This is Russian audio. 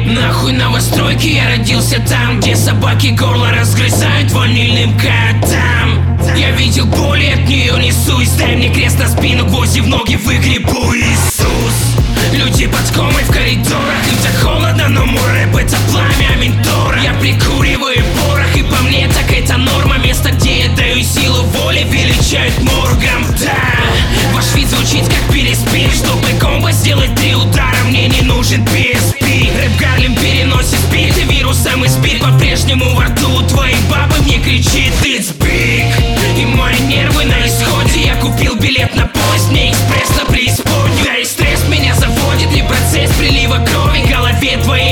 Нахуй новостройки, я родился там, где собаки горло разгрызают ванильным котам. Я видел боль и от нее несусь. Дай мне крест на спину, гвозди в ноги выгребу, Иисус. Люди под комой в коридорах, им так холодно, но мой рэп это пламя ментора. Я прикуриваю порох, и по мне так это норма. Место, где я даю силу воли, величают моргом. Да, ваш вид звучит как переспи. Чтобы комбо сделать 3 удара, мне не нужен PSP. Рэп Гарлем переносит спирт, и вирусом и спирт по-прежнему во рту. Твои бабы мне кричит it's big. И мои нервы на исходе. Я купил билет на поезд, мне экспресс на преисподнюю. Да и стресс меня заводит, и процесс прилива крови в голове твоей.